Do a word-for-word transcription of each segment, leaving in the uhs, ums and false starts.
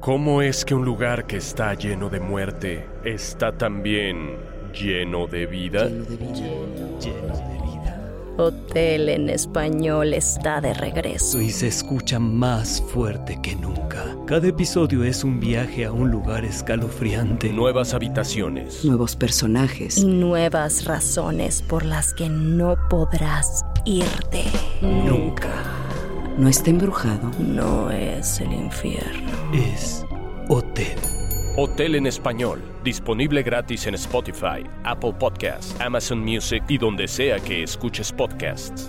¿Cómo es que un lugar que está lleno de muerte está también lleno de vida? Lleno de vida. Lleno, lleno de vida. Hotel en Español está de regreso. Y se escucha más fuerte que nunca. Cada episodio es un viaje a un lugar escalofriante. Nuevas habitaciones. Nuevos personajes. Y nuevas razones por las que no podrás irte. Nunca. No está embrujado. No es el infierno. Es Hotel. Hotel en Español. Disponible gratis en Spotify, Apple Podcasts, Amazon Music y donde sea que escuches podcasts.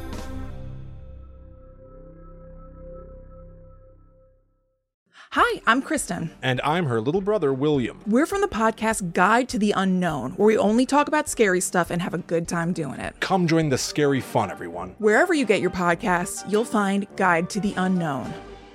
Hi, I'm Kristen. And I'm her little brother, William. We're from the podcast Guide to the Unknown, where we only talk about scary stuff and have a good time doing it. Come join the scary fun, everyone. Wherever you get your podcasts, you'll find Guide to the Unknown.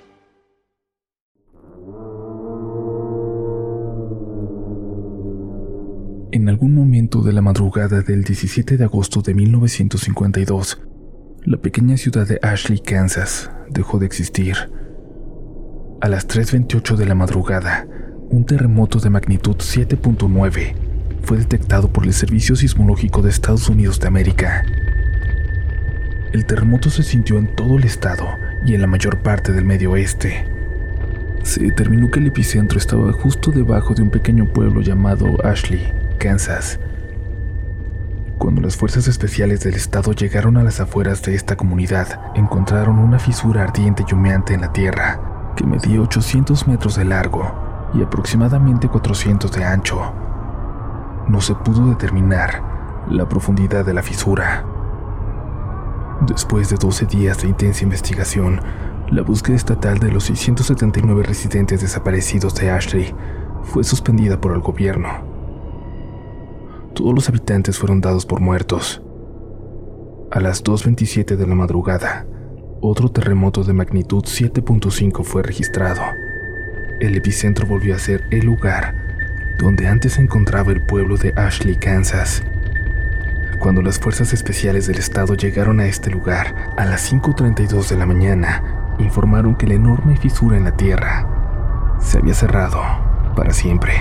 En algún momento de la madrugada del diecisiete de agosto de mil novecientos cincuenta y dos, la pequeña ciudad de Ashley, Kansas, dejó de existir. A las tres veintiocho de la madrugada, un terremoto de magnitud siete punto nueve fue detectado por el Servicio Sismológico de Estados Unidos de América. El terremoto se sintió en todo el estado y en la mayor parte del medio oeste. Se determinó que el epicentro estaba justo debajo de un pequeño pueblo llamado Ashley, Kansas. Cuando las fuerzas especiales del estado llegaron a las afueras de esta comunidad, encontraron una fisura ardiente y humeante en la tierra, que medía ochocientos metros de largo y aproximadamente cuatrocientos de ancho. No se pudo determinar la profundidad de la fisura. Después de doce días de intensa investigación, la búsqueda estatal de los seiscientos setenta y nueve residentes desaparecidos de Ashley fue suspendida por el gobierno. Todos los habitantes fueron dados por muertos. A las dos veintisiete de la madrugada, otro terremoto de magnitud siete punto cinco fue registrado. El epicentro volvió a ser el lugar donde antes se encontraba el pueblo de Ashley, Kansas. Cuando las fuerzas especiales del estado llegaron a este lugar, a las cinco treinta y dos de la mañana, informaron que la enorme fisura en la tierra se había cerrado para siempre.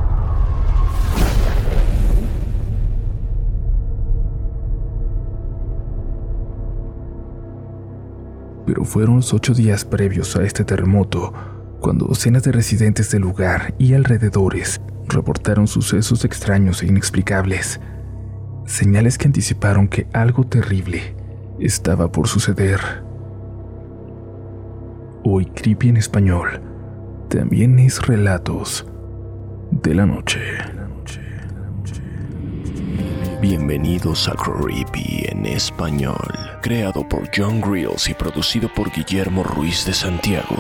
Pero fueron los ocho días previos a este terremoto cuando docenas de residentes del lugar y alrededores reportaron sucesos extraños e inexplicables, señales que anticiparon que algo terrible estaba por suceder. Hoy Creepy en Español también es Relatos de la Noche. Bienvenidos a Creepy en Español, creado por John Grills y producido por Guillermo Ruiz de Santiago.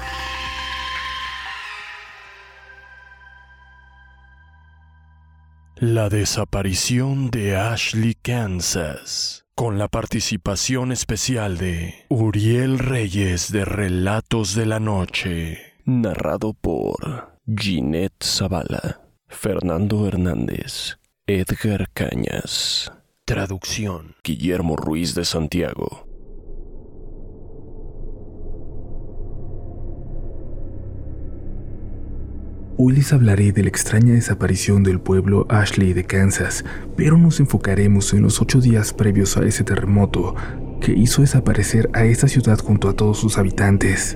La desaparición de Ashley, Kansas, con la participación especial de Uriel Reyes de Relatos de la Noche, narrado por Ginette Zavala, Fernando Hernández, Edgar Cañas. Traducción: Guillermo Ruiz de Santiago. Hoy les hablaré de la extraña desaparición del pueblo Ashley de Kansas, pero nos enfocaremos en los ocho días previos a ese terremoto que hizo desaparecer a esta ciudad junto a todos sus habitantes.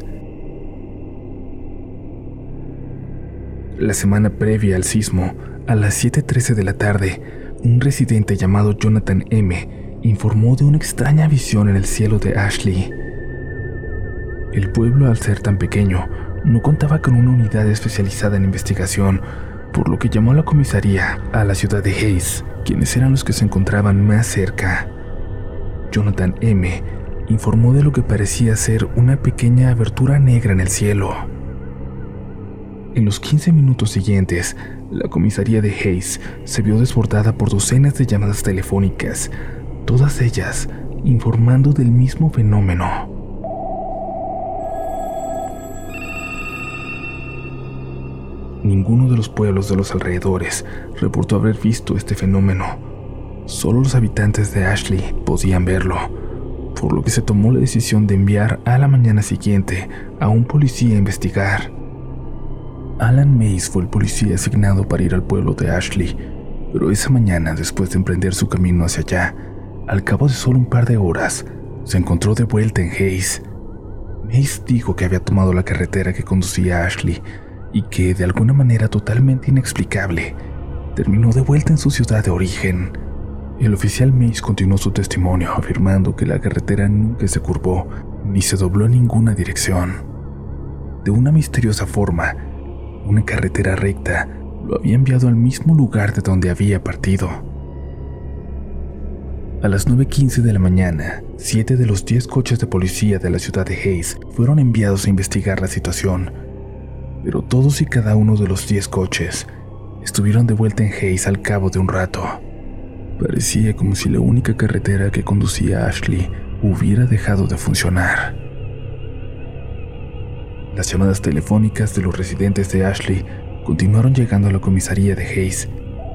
La semana previa al sismo, a las siete trece de la tarde, un residente llamado Jonathan M. informó de una extraña visión en el cielo de Ashley. El pueblo, al ser tan pequeño, no contaba con una unidad especializada en investigación, por lo que llamó a la comisaría a la ciudad de Hayes, quienes eran los que se encontraban más cerca. Jonathan M. informó de lo que parecía ser una pequeña abertura negra en el cielo. En los quince minutos siguientes, la comisaría de Hayes se vio desbordada por docenas de llamadas telefónicas, todas ellas informando del mismo fenómeno. Ninguno de los pueblos de los alrededores reportó haber visto este fenómeno. Solo los habitantes de Ashley podían verlo, por lo que se tomó la decisión de enviar a la mañana siguiente a un policía a investigar. Alan Mays fue el policía asignado para ir al pueblo de Ashley, pero esa mañana, después de emprender su camino hacia allá, al cabo de solo un par de horas, se encontró de vuelta en Hayes. Mays dijo que había tomado la carretera que conducía a Ashley y que, de alguna manera totalmente inexplicable, terminó de vuelta en su ciudad de origen. El oficial Mays continuó su testimonio afirmando que la carretera nunca se curvó ni se dobló en ninguna dirección. De una misteriosa forma, una carretera recta lo había enviado al mismo lugar de donde había partido. A las nueve quince de la mañana, siete de los diez coches de policía de la ciudad de Hayes fueron enviados a investigar la situación, pero todos y cada uno de los diez coches estuvieron de vuelta en Hayes al cabo de un rato. Parecía como si la única carretera que conducía a Ashley hubiera dejado de funcionar. Las llamadas telefónicas de los residentes de Ashley continuaron llegando a la comisaría de Hayes,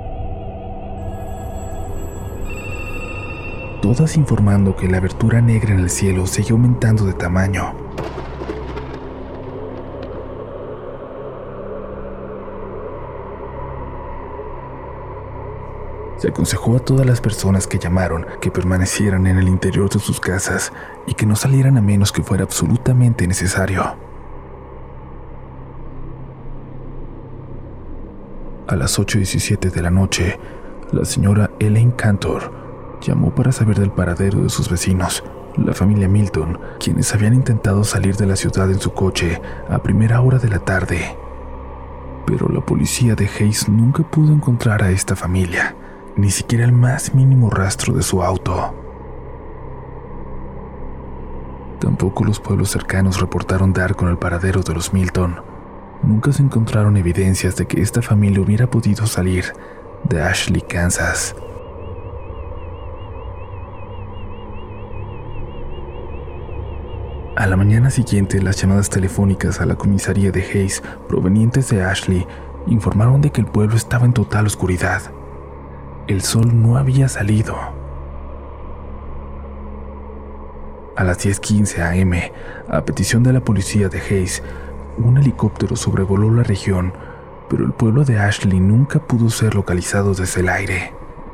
todas informando que la abertura negra en el cielo seguía aumentando de tamaño. Se aconsejó a todas las personas que llamaron que permanecieran en el interior de sus casas y que no salieran a menos que fuera absolutamente necesario. A las ocho diecisiete de la noche, la señora Elaine Cantor llamó para saber del paradero de sus vecinos, la familia Milton, quienes habían intentado salir de la ciudad en su coche a primera hora de la tarde. Pero la policía de Hayes nunca pudo encontrar a esta familia, ni siquiera el más mínimo rastro de su auto. Tampoco los pueblos cercanos reportaron dar con el paradero de los Milton. Nunca se encontraron evidencias de que esta familia hubiera podido salir de Ashley, Kansas. A la mañana siguiente, las llamadas telefónicas a la comisaría de Hayes provenientes de Ashley informaron de que el pueblo estaba en total oscuridad. El sol no había salido. A las diez quince a eme, a petición de la policía de Hayes, un helicóptero sobrevoló la región, pero el pueblo de Ashley nunca pudo ser localizado desde el aire.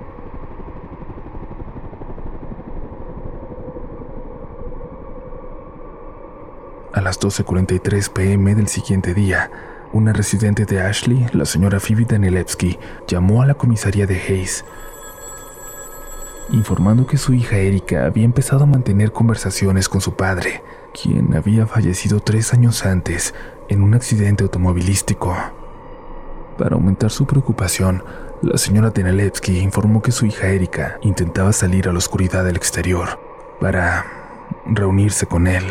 A las doce cuarenta y tres pe eme del siguiente día, una residente de Ashley, la señora Phoebe Danielewski, llamó a la comisaría de Hayes, informando que su hija Erika había empezado a mantener conversaciones con su padre, quien había fallecido tres años antes en un accidente automovilístico. Para aumentar su preocupación, la señora Danielewski informó que su hija Erika intentaba salir a la oscuridad del exterior para reunirse con él.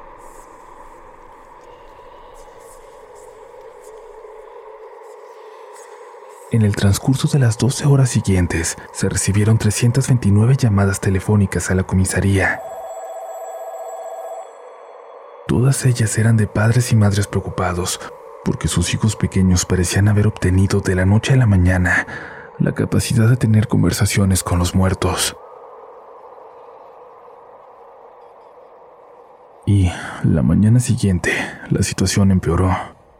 En el transcurso de las doce horas siguientes, se recibieron trescientas veintinueve llamadas telefónicas a la comisaría. Todas ellas eran de padres y madres preocupados, porque sus hijos pequeños parecían haber obtenido de la noche a la mañana la capacidad de tener conversaciones con los muertos. Y la mañana siguiente, la situación empeoró.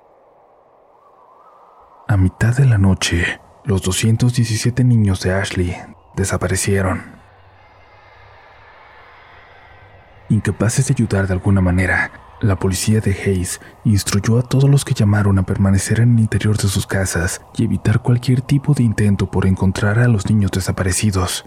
A mitad de la noche, los doscientos diecisiete niños de Ashley desaparecieron. Incapaces de ayudar de alguna manera, la policía de Hayes instruyó a todos los que llamaron a permanecer en el interior de sus casas y evitar cualquier tipo de intento por encontrar a los niños desaparecidos.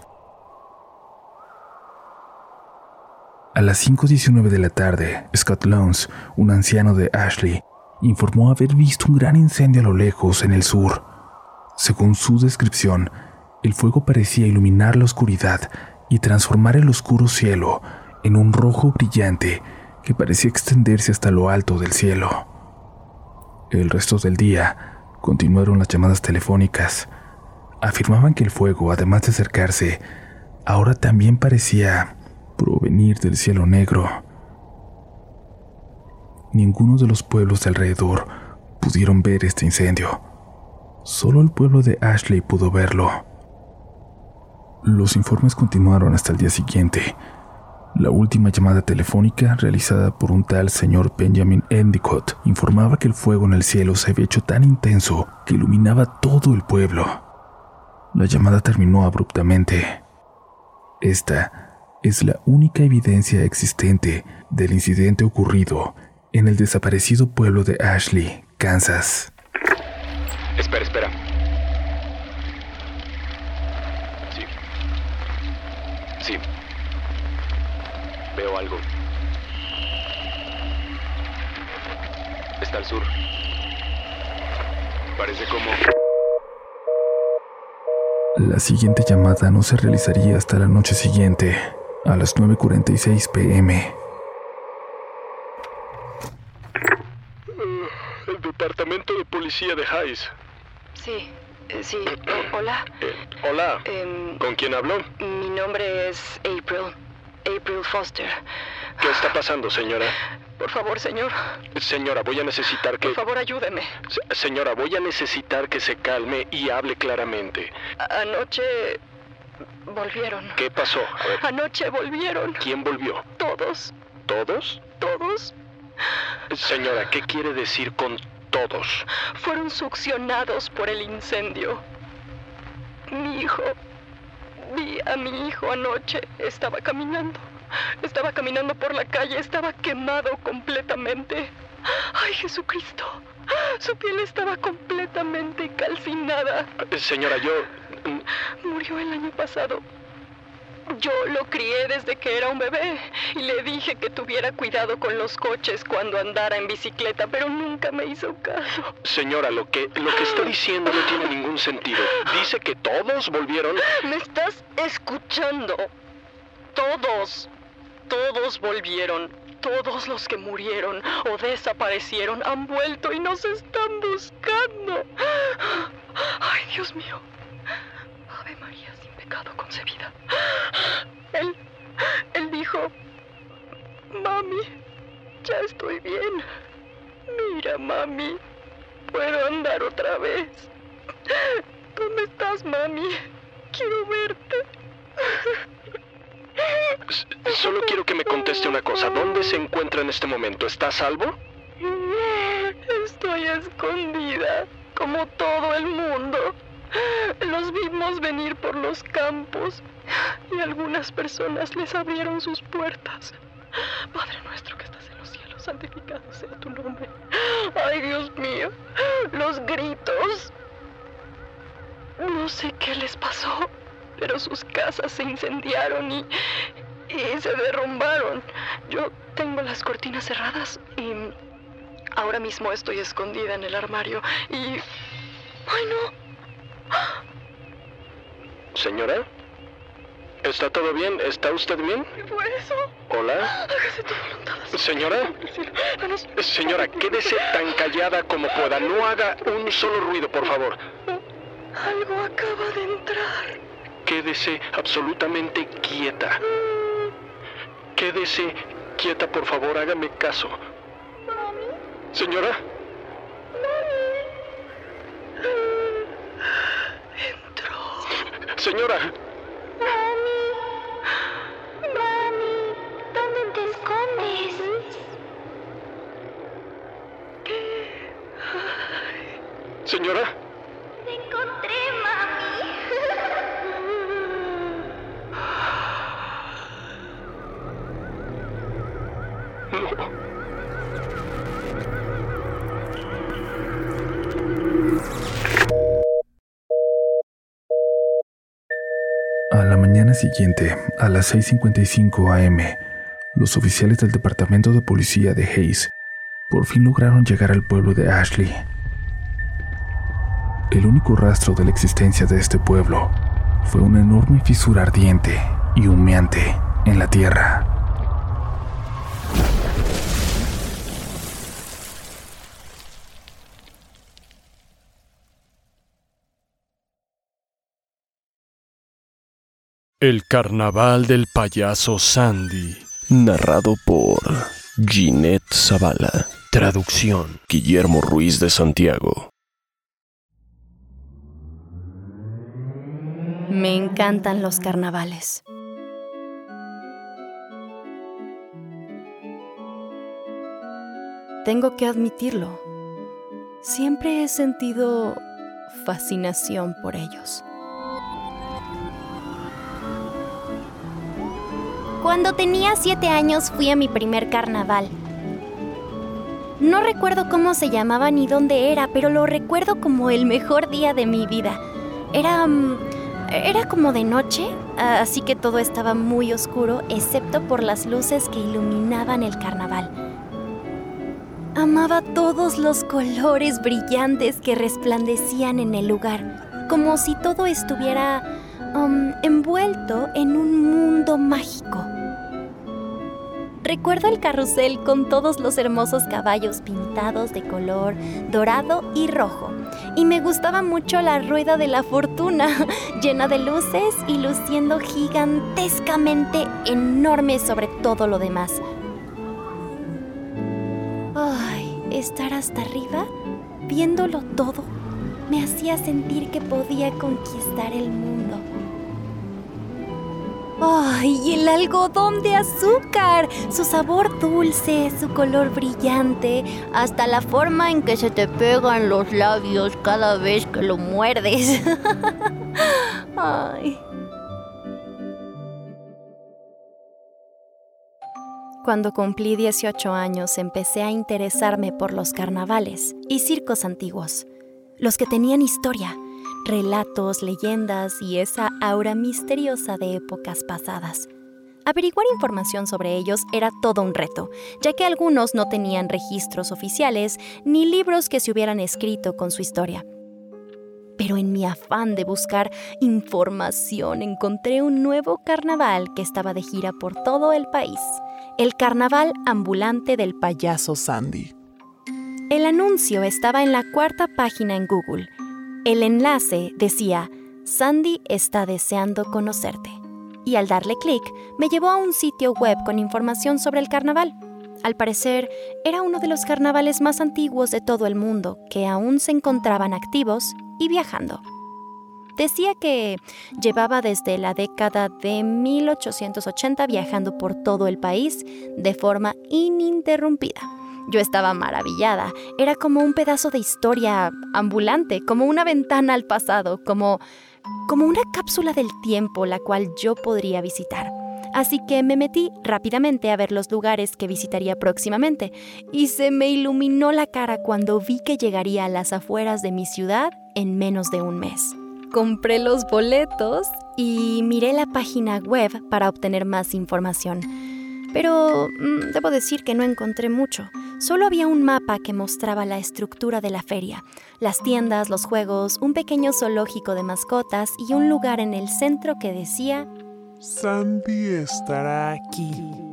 A las cinco diecinueve de la tarde, Scott Lowndes, un anciano de Ashley, informó haber visto un gran incendio a lo lejos en el sur. Según su descripción, el fuego parecía iluminar la oscuridad y transformar el oscuro cielo en un rojo brillante que parecía extenderse hasta lo alto del cielo. El resto del día continuaron las llamadas telefónicas. Afirmaban que el fuego, además de acercarse, ahora también parecía provenir del cielo negro. Ninguno de los pueblos de alrededor pudieron ver este incendio. Solo el pueblo de Ashley pudo verlo. Los informes continuaron hasta el día siguiente. La última llamada telefónica, realizada por un tal señor Benjamin Endicott, informaba que el fuego en el cielo se había hecho tan intenso que iluminaba todo el pueblo. La llamada terminó abruptamente. Esta es la única evidencia existente del incidente ocurrido en el desaparecido pueblo de Ashley, Kansas. Espera, espera. Sí. Sí. Veo algo. Está al sur. Parece como... La siguiente llamada no se realizaría hasta la noche siguiente, a las nueve cuarenta y seis pm. El departamento de policía de Hayes. Sí, eh, sí. O- hola. Eh, hola. Em, ¿Con quién habló? mi nombre es April. April Foster. ¿Qué está pasando, señora? Por favor, señor. Señora, voy a necesitar que... Por favor, ayúdeme. Se- Señora, voy a necesitar que se calme y hable claramente. A- Anoche volvieron. ¿Qué pasó? A ver, Anoche volvieron. ¿quién volvió? Todos, ¿Todos? todos Señora, ¿qué quiere decir con todos? fueron succionados por el incendio. Mi hijo, vi a mi hijo anoche. Estaba caminando. Estaba caminando por la calle. Estaba quemado completamente. ¡Ay, Jesucristo! Su piel estaba completamente calcinada. Eh, Señora, yo... Murió el año pasado. Yo lo crié desde que era un bebé y le dije que tuviera cuidado con los coches cuando andara en bicicleta, pero nunca me hizo caso. Señora, lo que, lo que está diciendo no tiene ningún sentido. Dice que todos volvieron... ¿Me estás escuchando? Todos, todos volvieron. Todos los que murieron o desaparecieron han vuelto y nos están buscando. Ay, Dios mío. Ave María, sin pecado concebida. Él, él dijo, mami, ya estoy bien. Mira, mami, puedo andar otra vez. ¿Dónde estás, mami? Quiero verte. S- Solo quiero que me conteste una cosa. ¿Dónde se encuentra en este momento? ¿Está a salvo? Estoy escondida, como todo el mundo. Los vimos venir por los campos y algunas personas les abrieron sus puertas. Padre nuestro que estás en los cielos, santificado sea tu nombre. Ay, Dios mío, los gritos. No sé qué les pasó, pero sus casas se incendiaron y, y se derrumbaron. Yo tengo las cortinas cerradas y ahora mismo estoy escondida en el armario y... ¡Ay, no! Señora, ¿está todo bien? ¿Está usted bien? ¿Qué fue eso? ¿Hola? Hágase tu voluntad. así Señora, como en el cielo. Danos- señora, quédese tan callada como pueda. No haga un solo ruido, por favor. Algo acaba de entrar. Quédese absolutamente quieta. Quédese quieta, por favor, hágame caso. Señora, Entró. señora, Mami, ¿dónde te escondes? señora. Te encontré, mami. No. A la mañana siguiente, a las seis cincuenta y cinco a eme, los oficiales del departamento de policía de Hayes por fin lograron llegar al pueblo de Ashley. El único rastro de la existencia de este pueblo fue una enorme fisura ardiente y humeante en la tierra. El carnaval del payaso Sandy. Narrado por Ginette Zavala. Traducción. Guillermo Ruiz de Santiago. Me encantan los carnavales. tengo que admitirlo. Siempre he sentido fascinación por ellos. Cuando tenía siete años fui a mi primer carnaval. No recuerdo cómo se llamaba ni dónde era, pero lo recuerdo como el mejor día de mi vida. Era... Um, era como de noche, así que todo estaba muy oscuro, excepto por las luces que iluminaban el carnaval. Amaba todos los colores brillantes que resplandecían en el lugar, como si todo estuviera um, envuelto en un mundo mágico. Recuerdo el carrusel con todos los hermosos caballos pintados de color dorado y rojo. Y me gustaba mucho la rueda de la fortuna, llena de luces y luciendo gigantescamente enorme sobre todo lo demás. Ay, estar hasta arriba, viéndolo todo, me hacía sentir que podía conquistar el mundo. ¡Ay, y el algodón de azúcar! Su sabor dulce, su color brillante, hasta la forma en que se te pegan los labios cada vez que lo muerdes. ¡Ay! Cuando cumplí dieciocho años, empecé a interesarme por los carnavales y circos antiguos, los que tenían historia, relatos, leyendas y esa aura misteriosa de épocas pasadas. Averiguar información sobre ellos era todo un reto, ya que algunos no tenían registros oficiales ni libros que se hubieran escrito con su historia. Pero en mi afán de buscar información encontré un nuevo carnaval que estaba de gira por todo el país, el Carnaval Ambulante del Payaso Sandy. El anuncio estaba en la cuarta página en Google. El enlace decía, Sandy está deseando conocerte. Y al darle clic, me llevó a un sitio web con información sobre el carnaval. Al parecer, era uno de los carnavales más antiguos de todo el mundo, que aún se encontraban activos y viajando. Decía que llevaba desde la década de mil ochocientos ochenta viajando por todo el país de forma ininterrumpida. Yo estaba maravillada. Era como un pedazo de historia ambulante, como una ventana al pasado, como, como una cápsula del tiempo la cual yo podría visitar. Así que me metí rápidamente a ver los lugares que visitaría próximamente y se me iluminó la cara cuando vi que llegaría a las afueras de mi ciudad en menos de un mes. Compré los boletos y miré la página web para obtener más información. Pero mmm, debo decir que no encontré mucho. Solo había un mapa que mostraba la estructura de la feria, las tiendas, los juegos, un pequeño zoológico de mascotas y un lugar en el centro que decía Sandy estará aquí.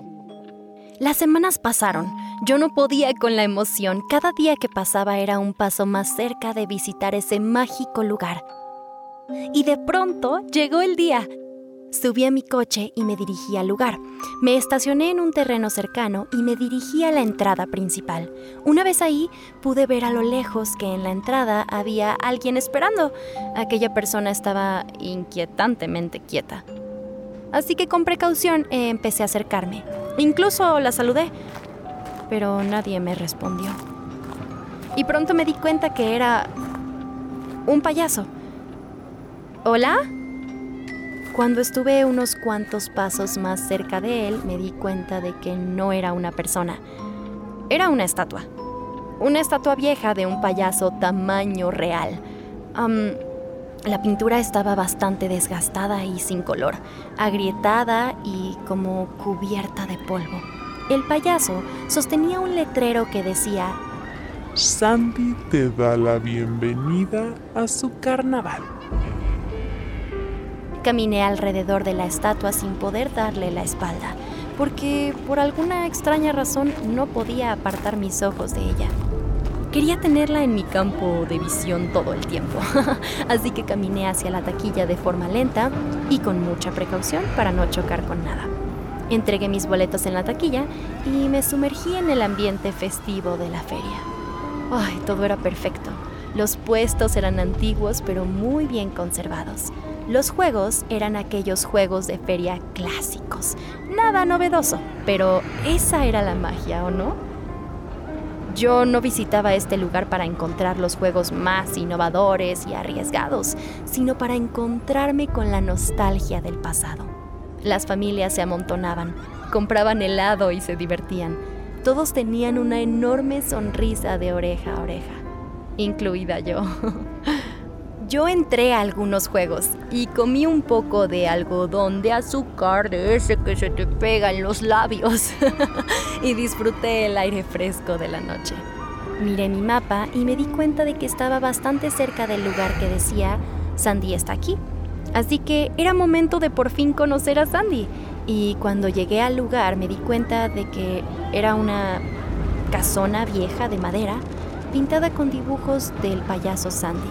Las semanas pasaron. Yo no podía con la emoción. Cada día que pasaba era un paso más cerca de visitar ese mágico lugar. Y de pronto llegó el día. Subí a mi coche y me dirigí al lugar. Me estacioné en un terreno cercano y me dirigí a la entrada principal. Una vez ahí, pude ver a lo lejos que en la entrada había alguien esperando. Aquella persona estaba inquietantemente quieta. Así que con precaución eh, empecé a acercarme. Incluso la saludé, pero nadie me respondió. Y pronto me di cuenta que era un payaso. ¿Hola? Cuando estuve unos cuantos pasos más cerca de él, me di cuenta de que no era una persona. Era una estatua. Una estatua vieja de un payaso tamaño real. Um, la pintura estaba bastante desgastada y sin color, agrietada y como cubierta de polvo. El payaso sostenía un letrero que decía: Sandy te da la bienvenida a su carnaval. Caminé alrededor de la estatua sin poder darle la espalda, porque por alguna extraña razón no podía apartar mis ojos de ella. Quería tenerla en mi campo de visión todo el tiempo, así que caminé hacia la taquilla de forma lenta y con mucha precaución para no chocar con nada. Entregué mis boletos en la taquilla y me sumergí en el ambiente festivo de la feria. Ay, todo era perfecto. Los puestos eran antiguos pero muy bien conservados. Los juegos eran aquellos juegos de feria clásicos. Nada novedoso, pero esa era la magia, ¿o no? Yo no visitaba este lugar para encontrar los juegos más innovadores y arriesgados, sino para encontrarme con la nostalgia del pasado. Las familias se amontonaban, compraban helado y se divertían. Todos tenían una enorme sonrisa de oreja a oreja, incluida yo. Yo entré a algunos juegos y comí un poco de algodón de azúcar de ese que se te pega en los labios y disfruté el aire fresco de la noche. Miré mi mapa y me di cuenta de que estaba bastante cerca del lugar que decía Sandy está aquí. Así que era momento de por fin conocer a Sandy. Y cuando llegué al lugar me di cuenta de que era una casona vieja de madera pintada con dibujos del payaso Sandy.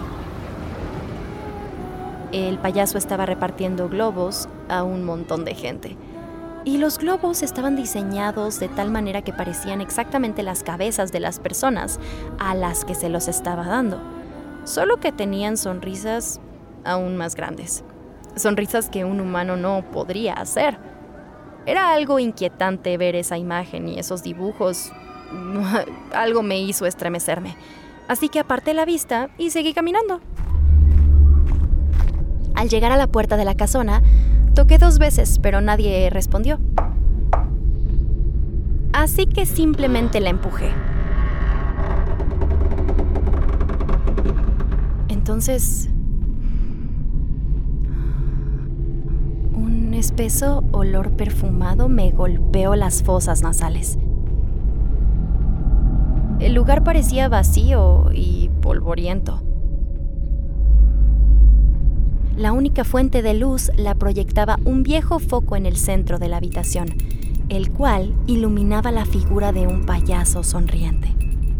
El payaso estaba repartiendo globos a un montón de gente. Y los globos estaban diseñados de tal manera que parecían exactamente las cabezas de las personas a las que se los estaba dando. Solo que tenían sonrisas aún más grandes. Sonrisas que un humano no podría hacer. Era algo inquietante ver esa imagen y esos dibujos. Algo me hizo estremecerme. Así que aparté la vista y seguí caminando. Al llegar a la puerta de la casona, toqué dos veces, pero nadie respondió. Así que simplemente la empujé. Entonces, un espeso olor perfumado me golpeó las fosas nasales. El lugar parecía vacío y polvoriento. La única fuente de luz la proyectaba un viejo foco en el centro de la habitación, el cual iluminaba la figura de un payaso sonriente.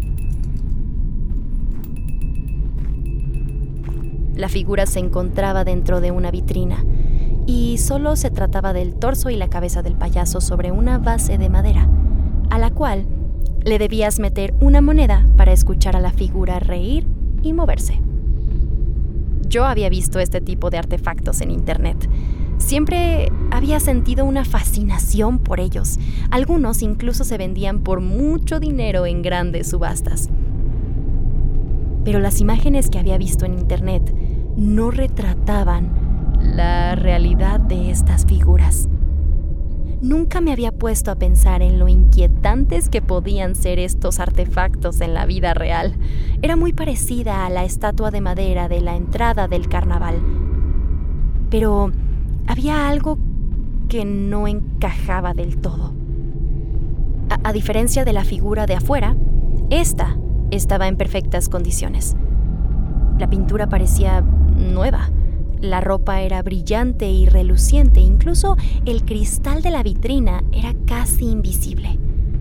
La figura se encontraba dentro de una vitrina, y solo se trataba del torso y la cabeza del payaso sobre una base de madera, a la cual le debías meter una moneda para escuchar a la figura reír y moverse. Yo había visto este tipo de artefactos en internet. Siempre había sentido una fascinación por ellos. Algunos incluso se vendían por mucho dinero en grandes subastas. Pero las imágenes que había visto en internet no retrataban la realidad de estas figuras. Nunca me había puesto a pensar en lo inquietantes que podían ser estos artefactos en la vida real. Era muy parecida a la estatua de madera de la entrada del carnaval. Pero había algo que no encajaba del todo. A, a diferencia de la figura de afuera, esta estaba en perfectas condiciones. La pintura parecía nueva. La ropa era brillante y reluciente, incluso el cristal de la vitrina era casi invisible.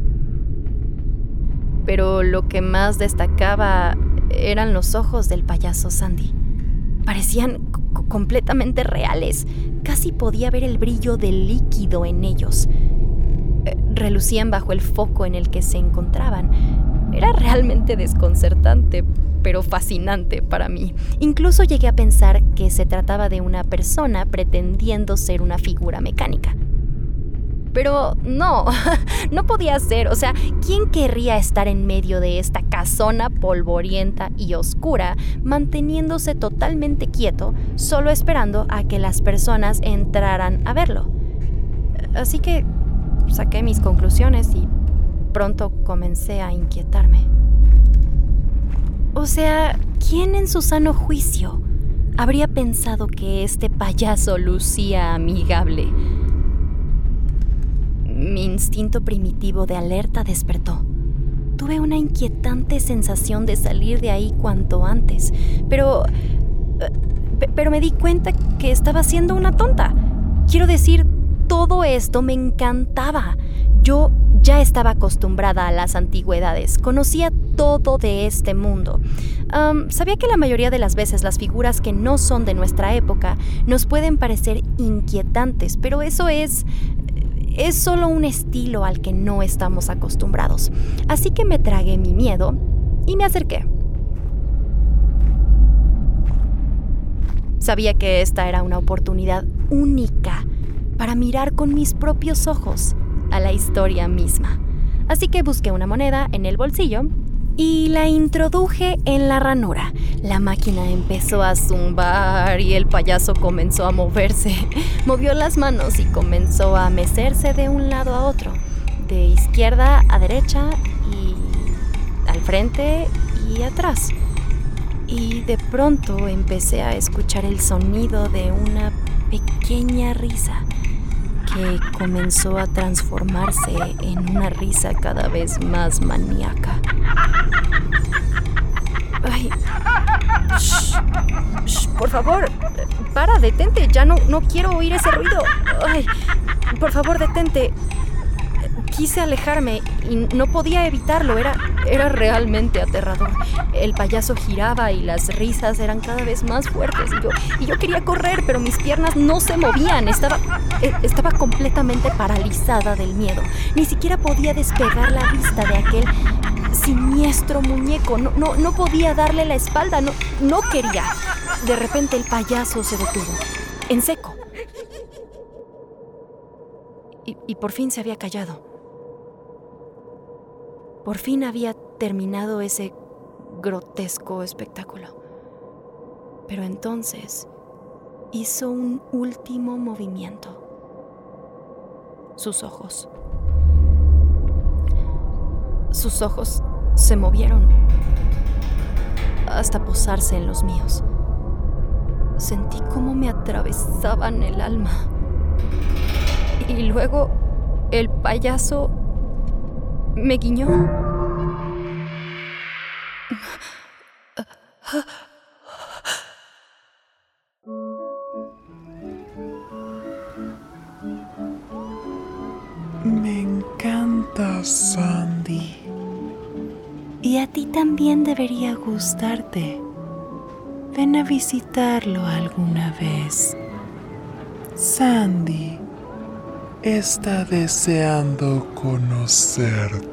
Pero lo que más destacaba eran los ojos del payaso Sandy. Parecían c- completamente reales, casi podía ver el brillo del líquido en ellos. Eh, relucían bajo el foco en el que se encontraban. Era realmente desconcertante, pero fascinante para mí. Incluso llegué a pensar que se trataba de una persona pretendiendo ser una figura mecánica. Pero no, no podía ser. O sea, ¿quién querría estar en medio de esta casona polvorienta y oscura, manteniéndose totalmente quieto, solo esperando a que las personas entraran a verlo? Así que saqué mis conclusiones y pronto comencé a inquietarme. O sea, ¿quién en su sano juicio habría pensado que este payaso lucía amigable? Mi instinto primitivo de alerta despertó. Tuve una inquietante sensación de salir de ahí cuanto antes, pero, pero me di cuenta que estaba siendo una tonta. Quiero decir, todo esto me encantaba. Yo ya estaba acostumbrada a las antigüedades, conocía todo de este mundo. Um, sabía que la mayoría de las veces las figuras que no son de nuestra época nos pueden parecer inquietantes, pero eso es... es solo un estilo al que no estamos acostumbrados. Así que me tragué mi miedo y me acerqué. Sabía que esta era una oportunidad única para mirar con mis propios ojos a la historia misma. Así que busqué una moneda en el bolsillo y la introduje en la ranura. La máquina empezó a zumbar y el payaso comenzó a moverse. Movió las manos y comenzó a mecerse de un lado a otro, de izquierda a derecha y al frente y atrás. Y de pronto empecé a escuchar el sonido de una pequeña risa que comenzó a transformarse en una risa cada vez más maníaca. Ay, shh, shh, por favor, para, detente, ya no, no quiero oír ese ruido. Ay, por favor, detente. Quise alejarme y no podía evitarlo, era, era realmente aterrador. El payaso giraba y las risas eran cada vez más fuertes y yo, y yo quería correr, pero mis piernas no se movían. Estaba, estaba completamente paralizada del miedo. Ni siquiera podía despegar la vista de aquel siniestro muñeco. No, no, no podía darle la espalda, no, no quería. De repente el payaso se detuvo, en seco. Y, y por fin se había callado. Por fin había terminado ese grotesco espectáculo. Pero entonces hizo un último movimiento. Sus ojos. Sus ojos se movieron hasta posarse en los míos. Sentí cómo me atravesaban el alma. Y luego el payaso me guiñó. Me encanta, Sandy. Y a ti también debería gustarte. Ven a visitarlo alguna vez. Sandy está deseando conocerte.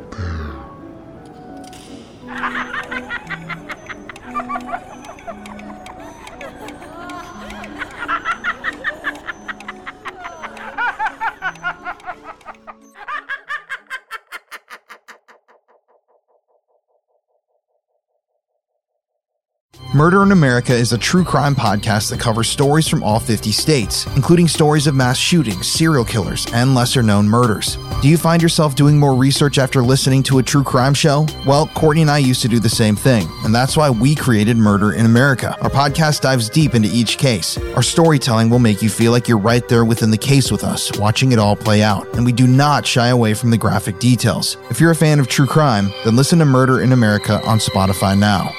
Murder in America is a true crime podcast that covers stories from all fifty states, including stories of mass shootings, serial killers, and lesser-known murders. Do you find yourself doing more research after listening to a true crime show? Well, Courtney and I used to do the same thing, and that's why we created Murder in America. Our podcast dives deep into each case. Our storytelling will make you feel like you're right there within the case with us, watching it all play out, and we do not shy away from the graphic details. If you're a fan of true crime, then listen to Murder in America on Spotify now.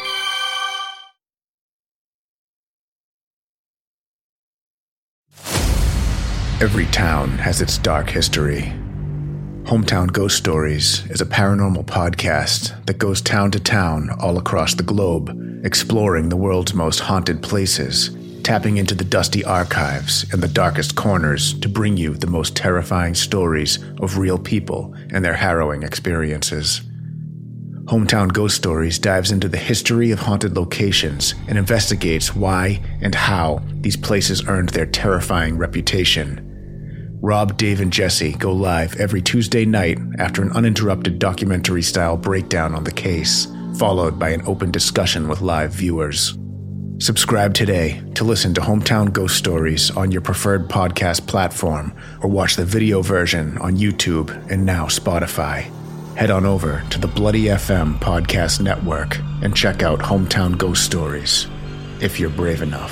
Every town has its dark history. Hometown Ghost Stories is a paranormal podcast that goes town to town all across the globe, exploring the world's most haunted places, tapping into the dusty archives and the darkest corners to bring you the most terrifying stories of real people and their harrowing experiences. Hometown Ghost Stories dives into the history of haunted locations and investigates why and how these places earned their terrifying reputation. Rob, Dave, and Jesse go live every Tuesday night after an uninterrupted documentary-style breakdown on the case, followed by an open discussion with live viewers. Subscribe today to listen to Hometown Ghost Stories on your preferred podcast platform or watch the video version on YouTube and now Spotify. Head on over to the Bloody F M Podcast Network and check out Hometown Ghost Stories, if you're brave enough.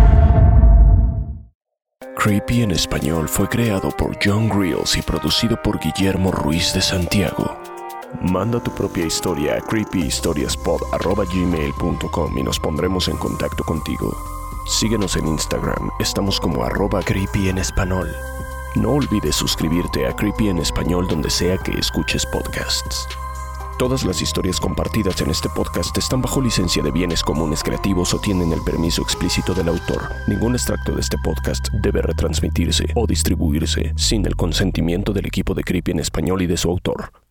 Creepy en español fue creado por John Grills y producido por Guillermo Ruiz de Santiago. Manda tu propia historia a creepy historias pod arroba gmail punto com y nos pondremos en contacto contigo. Síguenos en Instagram, estamos como arroba creepy en español. No olvides suscribirte a Creepy en español donde sea que escuches podcasts. Todas las historias compartidas en este podcast están bajo licencia de bienes comunes creativos o tienen el permiso explícito del autor. Ningún extracto de este podcast debe retransmitirse o distribuirse sin el consentimiento del equipo de Creepy en español y de su autor.